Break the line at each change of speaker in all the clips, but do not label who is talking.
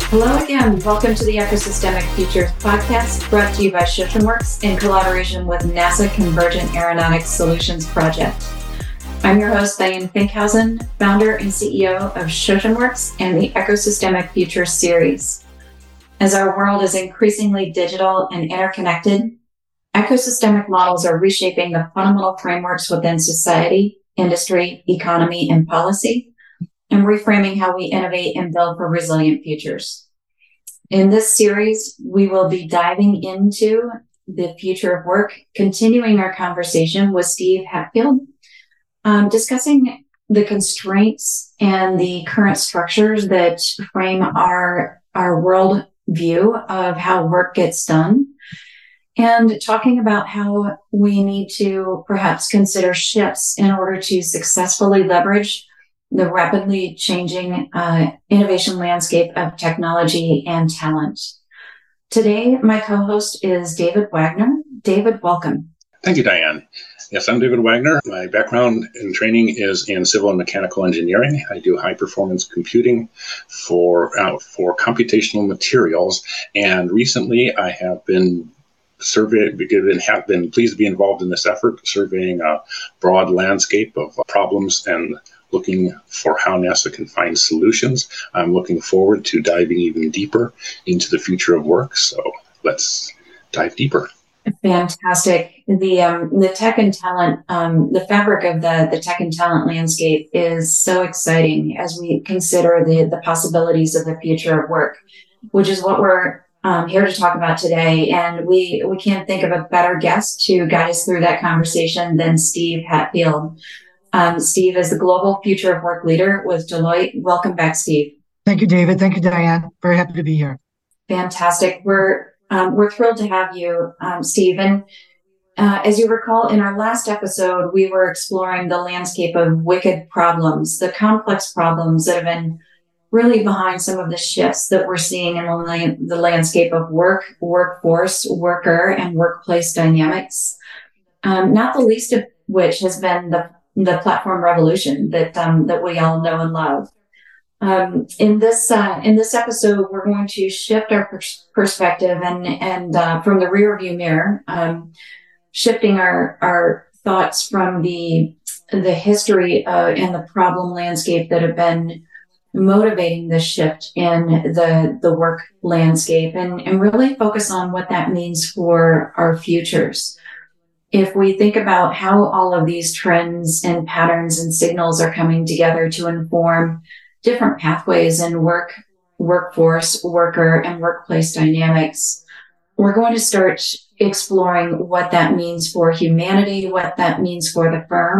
Hello again. Welcome to the Ecosystemic Futures podcast, brought to you by ShoshenWorks in collaboration with NASA Convergent Aeronautics Solutions Project. I'm your host, Diane Finkhausen, founder and CEO of ShoshenWorks and the Ecosystemic Futures series. As our world is increasingly digital and interconnected, ecosystemic models are reshaping the fundamental frameworks within society, industry, economy, and policy, and reframing how we innovate and build for resilient futures. In this series, we will be diving into the future of work, continuing our conversation with Steve Hatfield, discussing the constraints and the current structures that frame our world view of how work gets done, and talking about how we need to perhaps consider shifts in order to successfully leverage the rapidly changing innovation landscape of technology and talent. Today, my co-host is David Wagner. David, welcome.
Thank you, Diane. Yes, I'm David Wagner. My background and training is in civil and mechanical engineering. I do high-performance computing for computational materials, and recently I have been have been pleased to be involved in this effort, surveying a broad landscape of problems and looking for how NASA can find solutions. I'm looking forward to diving even deeper into the future of work. So let's dive deeper.
Fantastic. The tech and talent, the fabric of the tech and talent landscape is so exciting as we consider the possibilities of the future of work, which is what we're here to talk about today. And we can't think of a better guest to guide us through that conversation than Steve Hatfield. Steve is the Global Future of Work Leader with Deloitte. Welcome back, Steve.
Thank you, David. Thank you, Diane. Very happy to be here.
Fantastic. We're thrilled to have you, Steve. And as you recall, in our last episode, we were exploring the landscape of wicked problems, the complex problems that have been really behind some of the shifts that we're seeing in the landscape of work, workforce, worker, and workplace dynamics. Not the least of which has been the platform revolution that we all know and love. In this episode, we're going to shift our perspective and from the rear view mirror, shifting our thoughts from the history and the problem landscape that have been motivating this shift in the work landscape, and really focus on what that means for our futures. If we think about how all of these trends and patterns and signals are coming together to inform different pathways in work, workforce, worker, and workplace dynamics, we're going to start exploring what that means for humanity, what that means for the firm,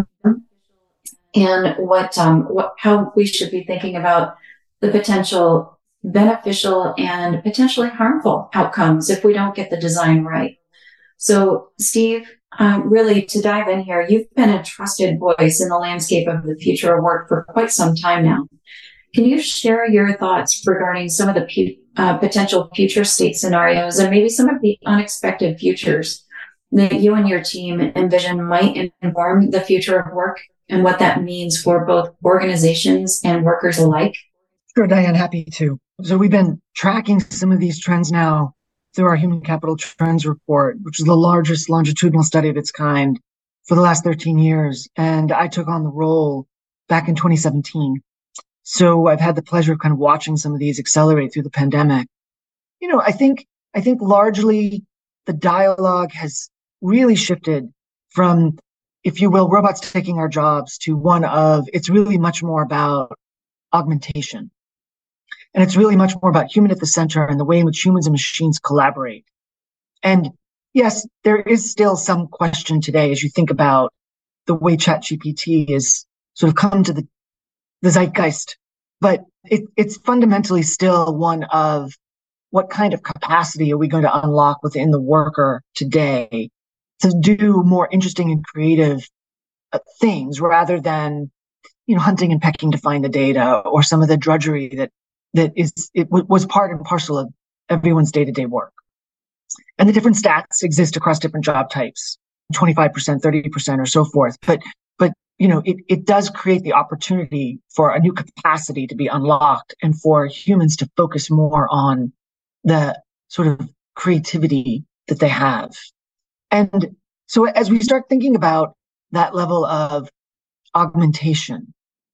and how we should be thinking about the potential beneficial and potentially harmful outcomes if we don't get the design right. So, Steve, really to dive in here, you've been a trusted voice in the landscape of the future of work for quite some time now. Can you share your thoughts regarding some of the potential future state scenarios and maybe some of the unexpected futures that you and your team envision might inform the future of work and what that means for both organizations and workers alike?
Sure, Diane, happy to. So we've been tracking some of these trends now through our Human Capital Trends Report, which is the largest longitudinal study of its kind for the last 13 years. And I took on the role back in 2017. So I've had the pleasure of kind of watching some of these accelerate through the pandemic. You know, I think largely the dialogue has really shifted from, if you will, robots taking our jobs to one of, it's really much more about augmentation. And it's really much more about human at the center and the way in which humans and machines collaborate. And yes, there is still some question today as you think about the way ChatGPT is sort of come to the zeitgeist, but it's fundamentally still one of what kind of capacity are we going to unlock within the worker today to do more interesting and creative things rather than, hunting and pecking to find the data or some of the drudgery that was part and parcel of everyone's day-to-day work. And the different stats exist across different job types, 25%, 30%, or so forth. But it does create the opportunity for a new capacity to be unlocked and for humans to focus more on the sort of creativity that they have. And so as we start thinking about that level of augmentation,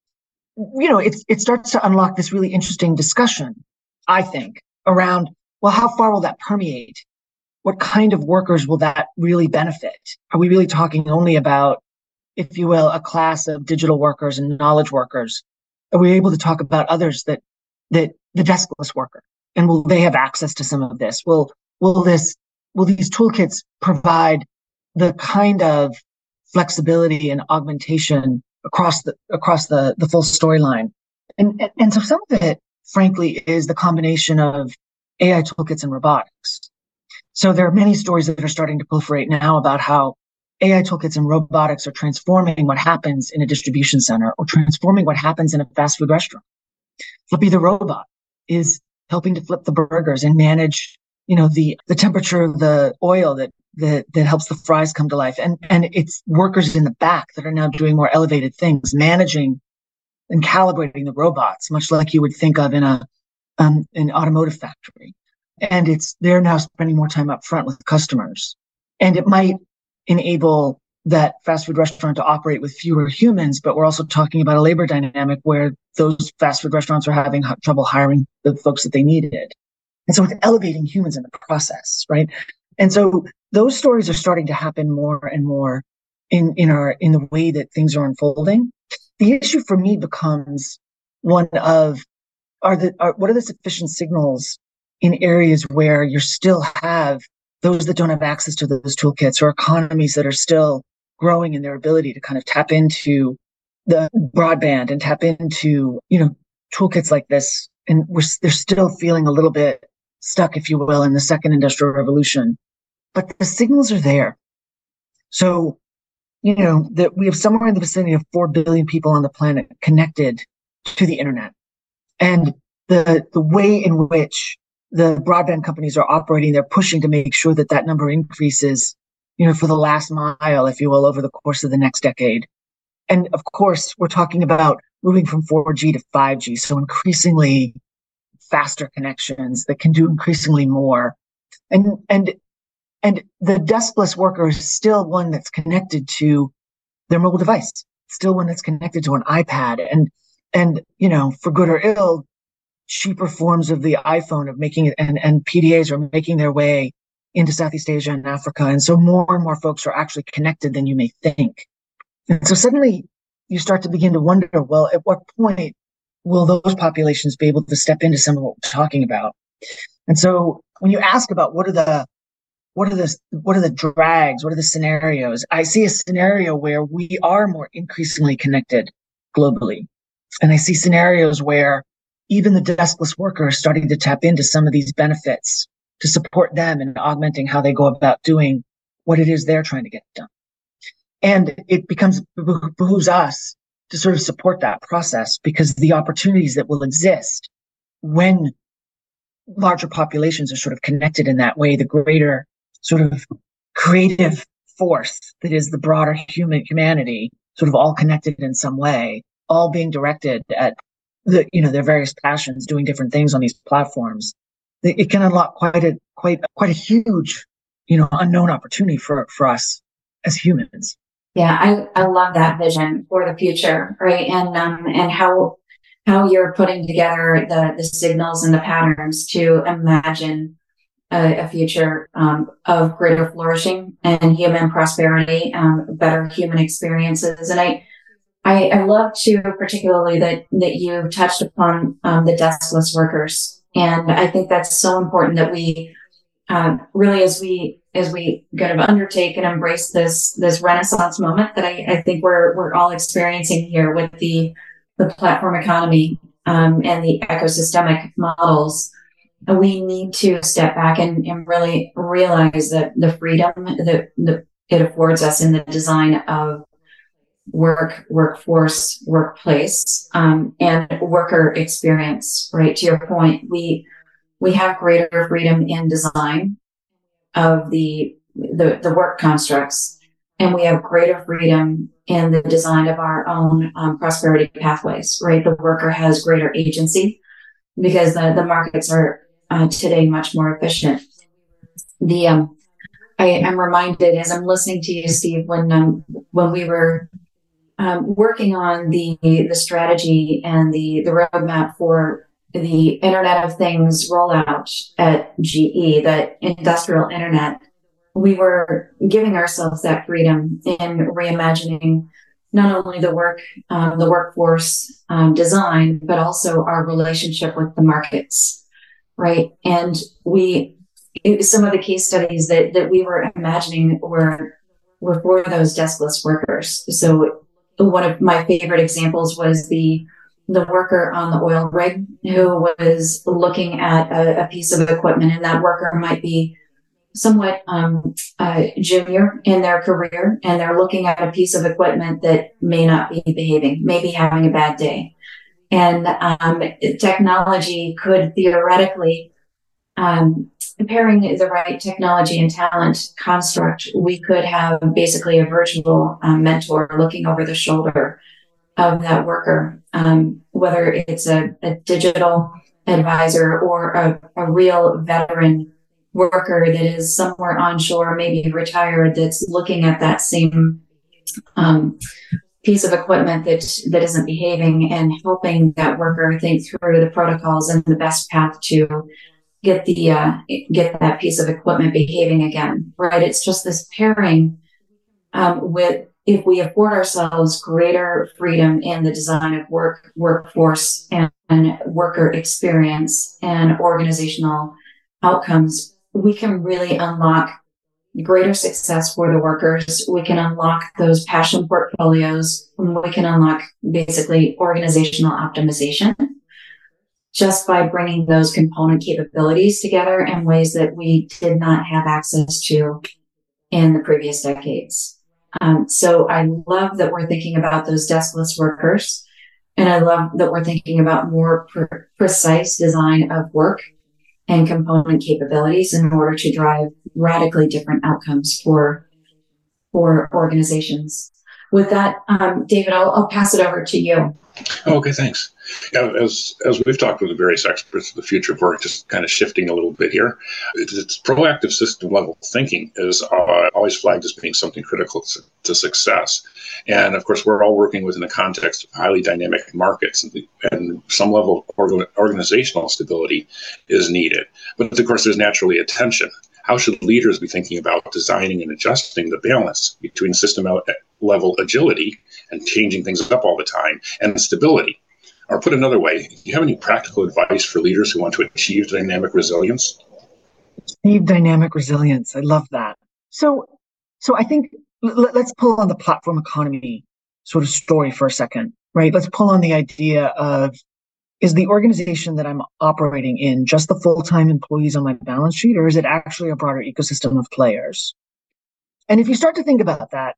it starts to unlock this really interesting discussion, I think, around, well, how far will that permeate? What kind of workers will that really benefit? Are we really talking only about, if you will, a class of digital workers and knowledge workers? Are we able to talk about others that the deskless worker? And will they have access to some of this? Will these toolkits provide the kind of flexibility and augmentation across the full storyline? And so some of it, frankly, is the combination of AI toolkits and robotics. So there are many stories that are starting to proliferate now about how AI toolkits and robotics are transforming what happens in a distribution center or transforming what happens in a fast food restaurant. Flippy the robot is helping to flip the burgers and manage, the temperature of the oil that helps the fries come to life. And it's workers in the back that are now doing more elevated things, managing and calibrating the robots, much like you would think of in an automotive factory. And they're now spending more time up front with customers. And it might enable that fast food restaurant to operate with fewer humans, but we're also talking about a labor dynamic where those fast food restaurants are having trouble hiring the folks that they needed. And so it's elevating humans in the process, right? And so those stories are starting to happen more and more in the way that things are unfolding. The issue for me becomes one of, what are the sufficient signals in areas where you still have those that don't have access to those toolkits, or economies that are still growing in their ability to kind of tap into the broadband and tap into, toolkits like this. And they're still feeling a little bit stuck, if you will, in the second industrial revolution. But the signals are there. So, that we have somewhere in the vicinity of 4 billion people on the planet connected to the internet. And the way in which the broadband companies are operating, they're pushing to make sure that number increases, for the last mile, if you will, over the course of the next decade. And of course, we're talking about moving from 4G to 5G. So increasingly faster connections that can do increasingly more. And the deskless worker is still one that's connected to their mobile device, still one that's connected to an iPad. And for good or ill, cheaper forms of the iPhone of making it, and PDAs are making their way into Southeast Asia and Africa. And so more and more folks are actually connected than you may think. And so suddenly you start to begin to wonder, well, at what point will those populations be able to step into some of what we're talking about? And so when you ask about what are the drags, what are the scenarios, I see a scenario where we are more increasingly connected globally. And I see scenarios where even the deskless worker is starting to tap into some of these benefits to support them in augmenting how they go about doing what it is they're trying to get done. And it behooves us to sort of support that process, because the opportunities that will exist when larger populations are sort of connected in that way, the greater sort of creative force that is the broader humanity, sort of all connected in some way, all being directed at their various passions, doing different things on these platforms. It can unlock quite a huge, unknown opportunity for us as humans.
Yeah, I love that vision for the future, right? And how you're putting together the signals and the patterns to imagine a future of greater flourishing and human prosperity, better human experiences. And I love too, particularly that you touched upon the deskless workers, and I think that's so important that we really, as we kind of undertake and embrace this Renaissance moment that I think we're all experiencing here with the platform economy and the ecosystemic models. We need to step back and really realize that the freedom that it affords us in the design of workforce, workplace, and worker experience, right? To your point, we have greater freedom in design of the work constructs. and we have greater freedom in the design of our own prosperity pathways, right? The worker has greater agency because the markets are today much more efficient. I'm reminded as I'm listening to you, Steve, when we were working on the strategy and the roadmap for the Internet of Things rollout at GE, that industrial internet, we were giving ourselves that freedom in reimagining not only the workforce design, but also our relationship with the markets, right? And some of the case studies that we were imagining were for those deskless workers. So one of my favorite examples was the worker on the oil rig who was looking at a piece of equipment, and that worker might be somewhat junior in their career, and they're looking at a piece of equipment that may not be behaving, maybe having a bad day. And technology could theoretically, pairing the right technology and talent construct, we could have basically a virtual mentor looking over the shoulder of that worker, whether it's a digital advisor or a real veteran worker that is somewhere onshore, maybe retired, that's looking at that same piece of equipment that isn't behaving and helping that worker think through the protocols and the best path to get that piece of equipment behaving again, right? It's just this pairing with, if we afford ourselves greater freedom in the design of workforce and worker experience and organizational outcomes, we can really unlock greater success for the workers. We can unlock those passion portfolios. We can unlock basically organizational optimization just by bringing those component capabilities together in ways that we did not have access to in the previous decades. So I love that we're thinking about those deskless workers, and I love that we're thinking about more precise design of work and component capabilities in order to drive radically different outcomes for organizations. With that, David, I'll pass it over to you.
Okay, thanks. Yeah, as we've talked with the various experts of the future of work, just kind of shifting a little bit here, it's proactive system level thinking is always flagged as being something critical to success. And of course, we're all working within the context of highly dynamic markets, and some level of organizational stability is needed. But of course, there's naturally a tension. How should leaders be thinking about designing and adjusting the balance between system level agility and changing things up all the time and stability? Or put another way, do you have any practical advice for leaders who want to achieve dynamic resilience?
Achieve dynamic resilience. I love that. So I think let's pull on the platform economy sort of story for a second, right? Let's pull on the idea of, is the organization that I'm operating in just the full-time employees on my balance sheet, or is it actually a broader ecosystem of players? And if you start to think about that,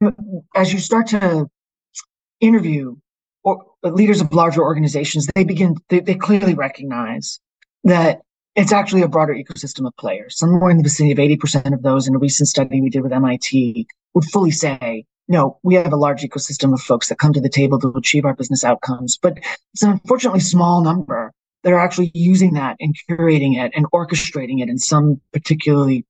as you start to interview leaders of larger organizations, they clearly recognize that it's actually a broader ecosystem of players. Somewhere in the vicinity of 80% of those in a recent study we did with MIT would fully say, no, we have a large ecosystem of folks that come to the table to achieve our business outcomes. But it's an unfortunately small number that are actually using that and curating it and orchestrating it in some particularly,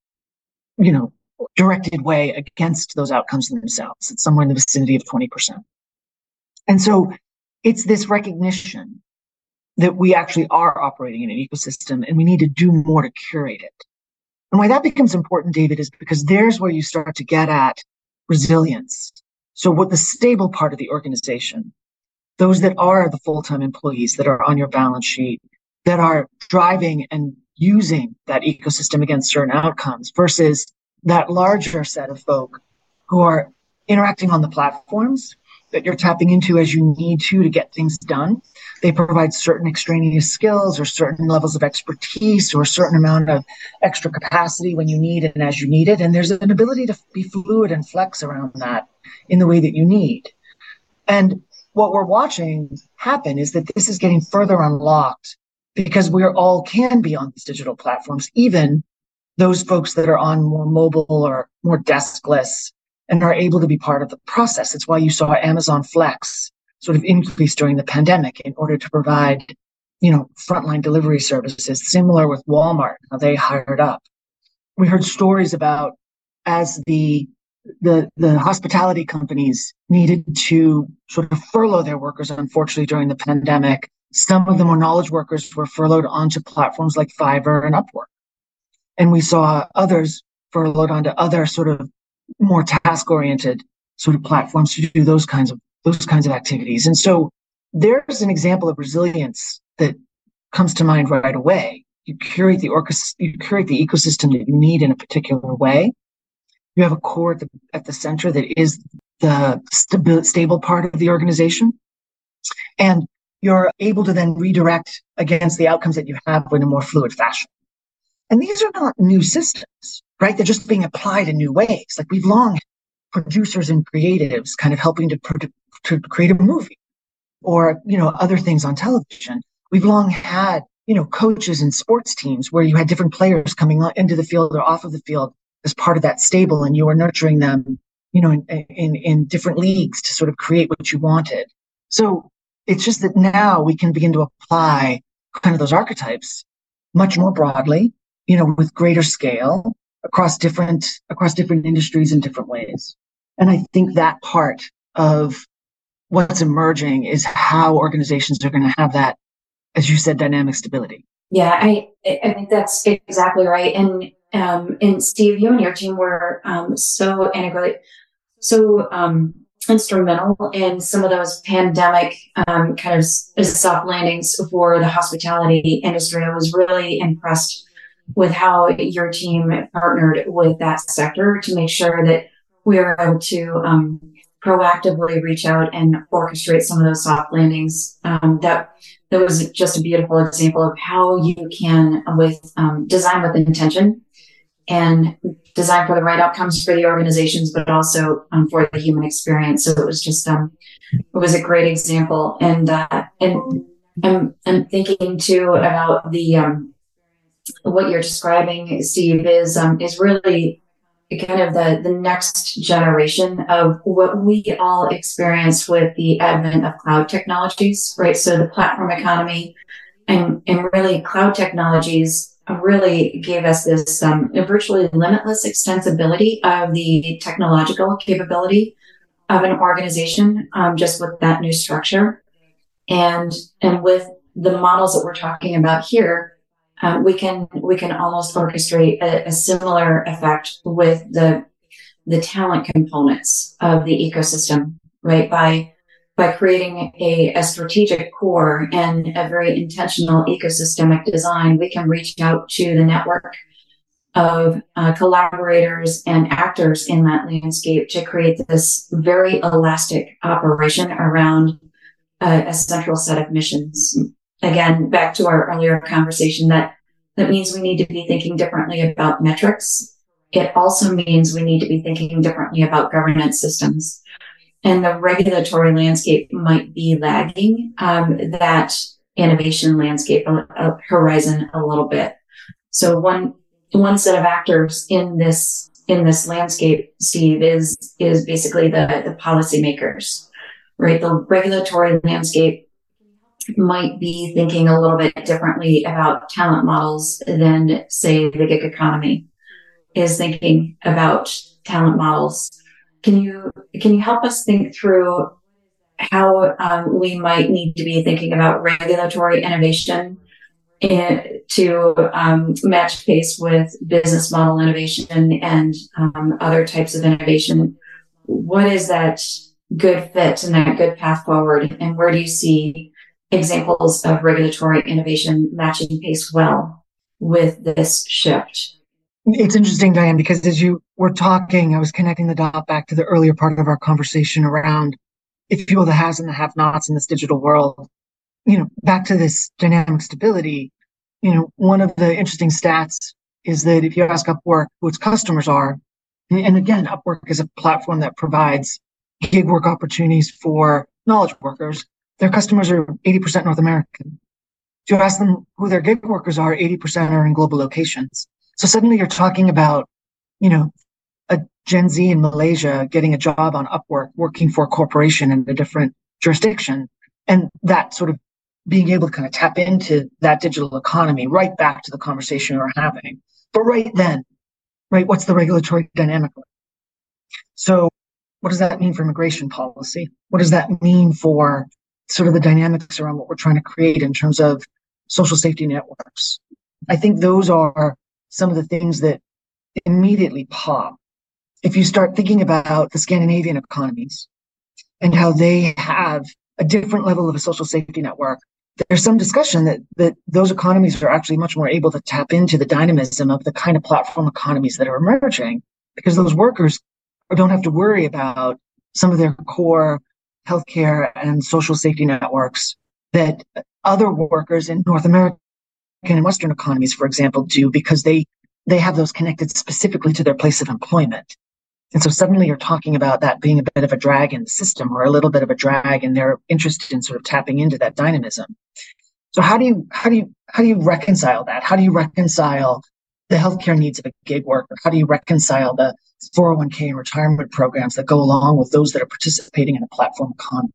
directed way against those outcomes themselves. It's somewhere in the vicinity of 20%. And so it's this recognition that we actually are operating in an ecosystem and we need to do more to curate it. And why that becomes important, David, is because there's where you start to get at resilience. So what the stable part of the organization, those that are the full-time employees that are on your balance sheet, that are driving and using that ecosystem against certain outcomes, versus that larger set of folk who are interacting on the platforms that you're tapping into as you need to get things done. They provide certain extraneous skills or certain levels of expertise or a certain amount of extra capacity when you need it and as you need it. And there's an ability to be fluid and flex around that in the way that you need. And what we're watching happen is that this is getting further unlocked because we all can be on these digital platforms, even those folks that are on more mobile or more deskless and are able to be part of the process. It's why you saw Amazon Flex sort of increase during the pandemic in order to provide, frontline delivery services, similar with Walmart, how they hired up. We heard stories about as the hospitality companies needed to sort of furlough their workers, unfortunately, during the pandemic. Some of the more knowledge workers were furloughed onto platforms like Fiverr and Upwork. And we saw others furloughed onto other sort of more task-oriented sort of platforms to do those kinds of activities. And so there's an example of resilience that comes to mind right away. You curate the ecosystem that you need in a particular way. You have a core at the center that is the stable part of the organization. And you're able to then redirect against the outcomes that you have in a more fluid fashion. And these are not new systems, right? They're just being applied in new ways. Like we've long had producers and creatives kind of helping to create a movie or, other things on television. We've long had, coaches and sports teams where you had different players coming into the field or off of the field as part of that stable, and you were nurturing them, in different leagues to sort of create what you wanted. So it's just that now we can begin to apply kind of those archetypes much more broadly, with greater scale across different industries in different ways. And I think that part of what's emerging is how organizations are going to have that, as you said, dynamic stability.
Yeah, I think that's exactly right. And Steve, you and your team were so integrated, so instrumental in some of those pandemic kind of soft landings for the hospitality industry. I was really impressed with how your team partnered with that sector to make sure that we were able to proactively reach out and orchestrate some of those soft landings. That was just a beautiful example of how you can, with design with intention and design for the right outcomes for the organizations, but also for the human experience. So it was just, it was a great example. And I'm thinking too about the, what you're describing, Steve, is really kind of the next generation of what we all experienced with the advent of cloud technologies, right? So the platform economy and really cloud technologies really gave us this virtually limitless extensibility of the technological capability of an organization, just with that new structure. And with the models that we're talking about here, we can almost orchestrate a similar effect with the talent components of the ecosystem, right? By creating a strategic core and a very intentional ecosystemic design, we can reach out to the network of collaborators and actors in that landscape to create this very elastic operation around a central set of missions. Again, back to our earlier conversation, that means we need to be thinking differently about metrics. It also means we need to be thinking differently about governance systems. And the regulatory landscape might be lagging that innovation landscape horizon a little bit. So one set of actors in this landscape, Steve, is basically the policymakers, right? The regulatory landscape might be thinking a little bit differently about talent models than, say, the gig economy is thinking about talent models. Can you help us think through how we might need to be thinking about regulatory innovation to match pace with business model innovation and other types of innovation? What is that good fit and that good path forward? And where do you see examples of regulatory innovation matching pace well with this shift?
It's interesting, Diane, because as you were talking, I was connecting the dot back to the earlier part of our conversation around, if you will, the haves and the have-nots in this digital world. Back to this dynamic stability, one of the interesting stats is that if you ask Upwork who its customers are, and again, Upwork is a platform that provides gig work opportunities for knowledge workers, their customers are 80% North American. If you ask them who their gig workers are, 80% are in global locations. So suddenly you're talking about, a Gen Z in Malaysia getting a job on Upwork, working for a corporation in a different jurisdiction, and that sort of being able to kind of tap into that digital economy, right back to the conversation we were having. But right then, right, what's the regulatory dynamic like? So what does that mean for immigration policy? What does that mean for sort of the dynamics around what we're trying to create in terms of social safety networks? I think those are some of the things that immediately pop. If you start thinking about the Scandinavian economies and how they have a different level of a social safety network, there's some discussion that those economies are actually much more able to tap into the dynamism of the kind of platform economies that are emerging, because those workers don't have to worry about some of their core healthcare and social safety networks that other workers in North American and Western economies, for example, do, because they have those connected specifically to their place of employment. And so suddenly you're talking about that being a bit of a drag in the system, or a little bit of a drag in their interest in sort of tapping into that dynamism. So how do you reconcile that? How do you reconcile the healthcare needs of a gig worker? How do you reconcile the 401k and retirement programs that go along with those that are participating in a platform economy?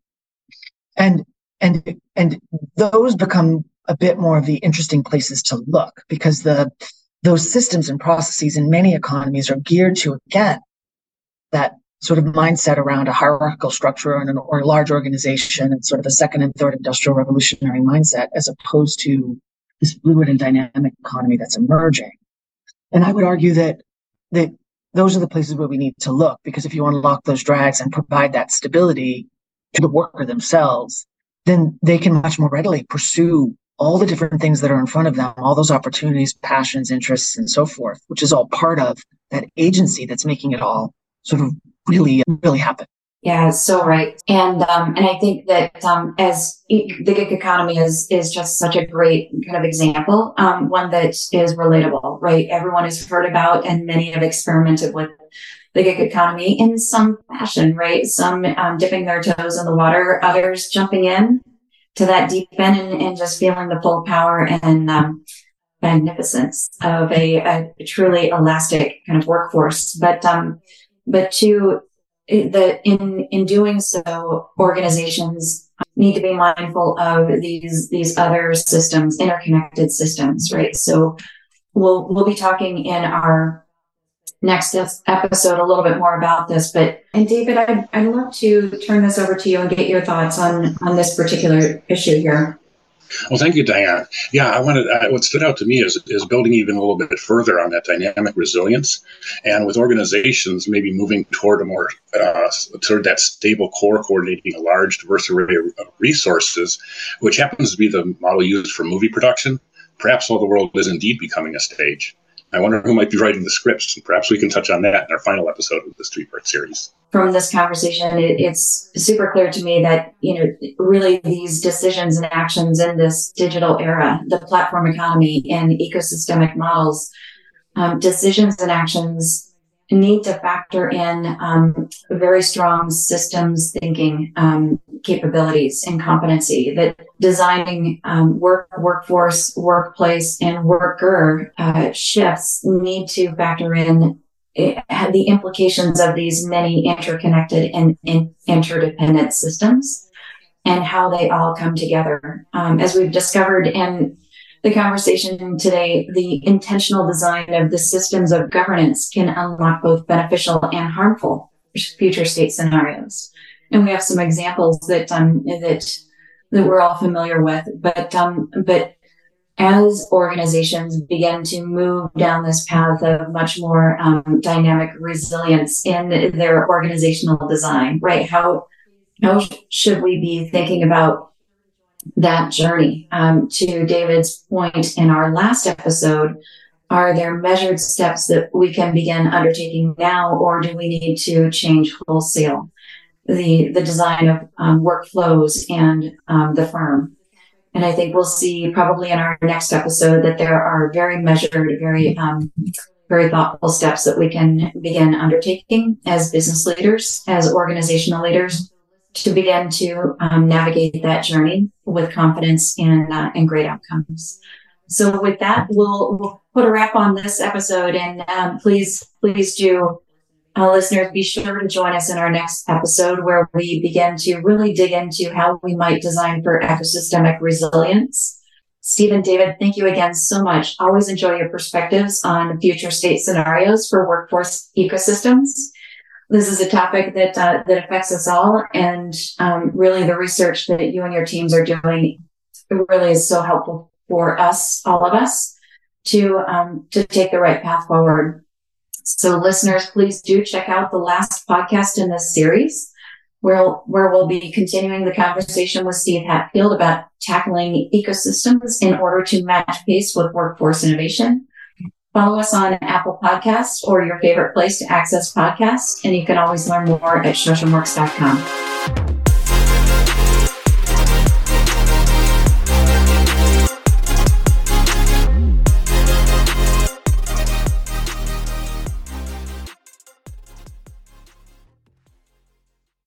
And those become a bit more of the interesting places to look, because those systems and processes in many economies are geared to, again, that sort of mindset around a hierarchical structure or a large organization, and sort of a second and third industrial revolutionary mindset, as opposed to this fluid and dynamic economy that's emerging. And I would argue that those are the places where we need to look, because if you unlock those drags and provide that stability to the worker themselves, then they can much more readily pursue all the different things that are in front of them, all those opportunities, passions, interests, and so forth, which is all part of that agency that's making it all sort of really happen.
Yeah, so right. And I think that as the gig economy is just such a great kind of example, one that is relatable, right? Everyone has heard about, and many have experimented with the gig economy in some fashion, right? Some dipping their toes in the water, others jumping in to that deep end and just feeling the full power and magnificence of a truly elastic kind of workforce. But in doing so, organizations need to be mindful of these other systems, interconnected systems, right? So we'll be talking in our next episode a little bit more about this. And David, I'd love to turn this over to you and get your thoughts on this particular issue here.
Well, thank you, Diane. Yeah, what stood out to me is building even a little bit further on that dynamic resilience, and with organizations maybe moving toward a more sort of that stable core, coordinating a large, diverse array of resources, which happens to be the model used for movie production. Perhaps all the world is indeed becoming a stage. I wonder who might be writing the scripts, and perhaps we can touch on that in our final episode of this 3-part series. From
this conversation, it's super clear to me that, really these decisions and actions in this digital era, the platform economy and ecosystemic models, decisions and actions need to factor in very strong systems thinking capabilities and competency, that designing workforce, workplace, and worker shifts need to factor in the implications of these many interconnected and interdependent systems and how they all come together. As we've discovered in the conversation today, the intentional design of the systems of governance can unlock both beneficial and harmful future state scenarios. And we have some examples that we're all familiar with, but as organizations begin to move down this path of much more dynamic resilience in their organizational design, right? How should we be thinking about that journey? To David's point in our last episode, are there measured steps that we can begin undertaking now, or do we need to change wholesale the design of workflows and the firm? And I think we'll see probably in our next episode that there are very measured, very thoughtful steps that we can begin undertaking as business leaders, as organizational leaders, to begin to navigate that journey with confidence and great outcomes. So with that, we'll put a wrap on this episode, and please do Listeners, be sure to join us in our next episode where we begin to really dig into how we might design for ecosystemic resilience. Steve and David, thank you again so much. Always enjoy your perspectives on future state scenarios for workforce ecosystems. This is a topic that affects us all, and really the research that you and your teams are doing really is so helpful for us, all of us, to take the right path forward. So listeners, please do check out the last podcast in this series, where we'll be continuing the conversation with Steve Hatfield about tackling ecosystems in order to match pace with workforce innovation. Follow us on Apple Podcasts or your favorite place to access podcasts, and you can always learn more at shoshamworks.com.